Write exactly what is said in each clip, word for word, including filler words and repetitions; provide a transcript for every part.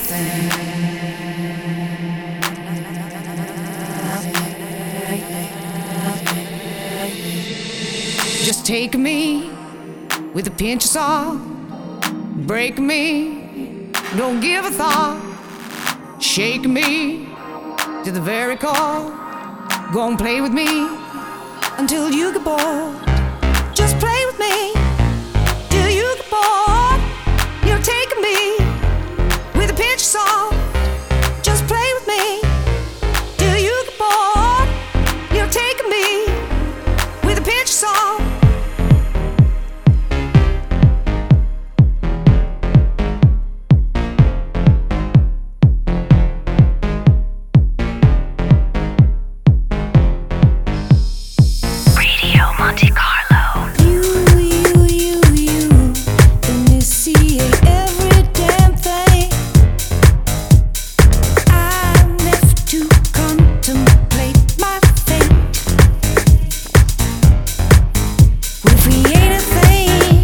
Just take me with a pinch of salt, break me, don't give a thought, shake me to the very core, go and play with me until you get bored. Just play with me till you get bored. You're taking me with a pinch of salt. Just play with me till you get bored. You're taking me with a pinch of salt. Monte Carlo. You, you, you, you, initiate every damn thing. I'm left to contemplate my fate. If we ain't a thing,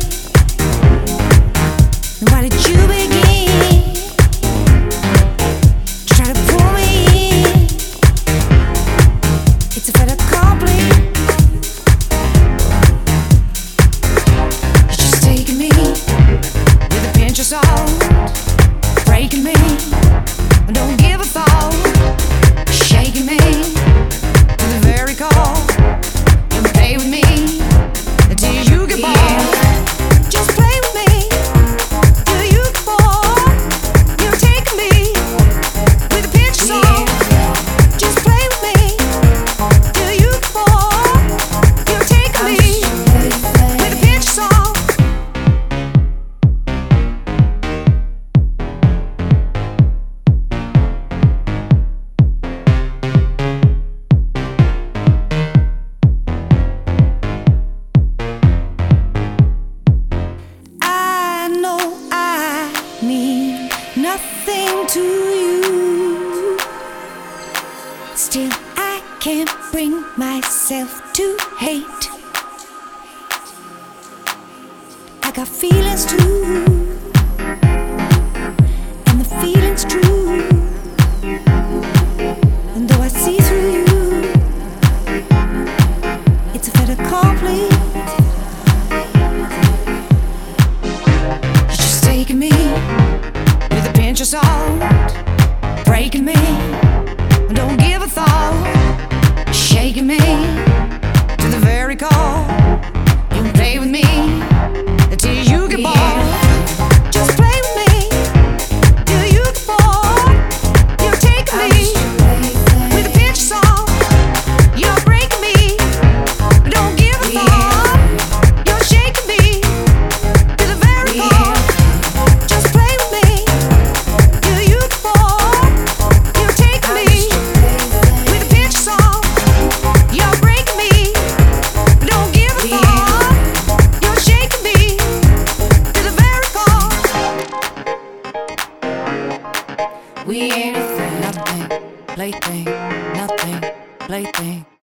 then why did you begin to try to pull me in? It's a fait accompli. Breaking me, don't give a thought, shaking me to the very core. You play with me until you get bored. Just play with me till you get bored. You're taking me with a pinch of salt. Just play with me till you get bored. You're taking me with a pinch of salt. Nothing to you. Still, I can't bring myself to hate. I got feelings too, and the feeling's true. And though I see through you, it's a fait accompli. You're just taking me with a pinch of salt, breaking me, don't give a thought, shaking me to the very core. You can play with me until you get bored. Just play with me till you get bored. You're taking me with a pinch of salt. You're breaking me, don't give a thought. You're shaking me to the very core. Just play with me till you get bored. You're taking me with a pinch of salt. You're breaking me, don't give a thought. You're shaking me to the very core. We ain't a thing, nothing, plaything, nothing, plaything.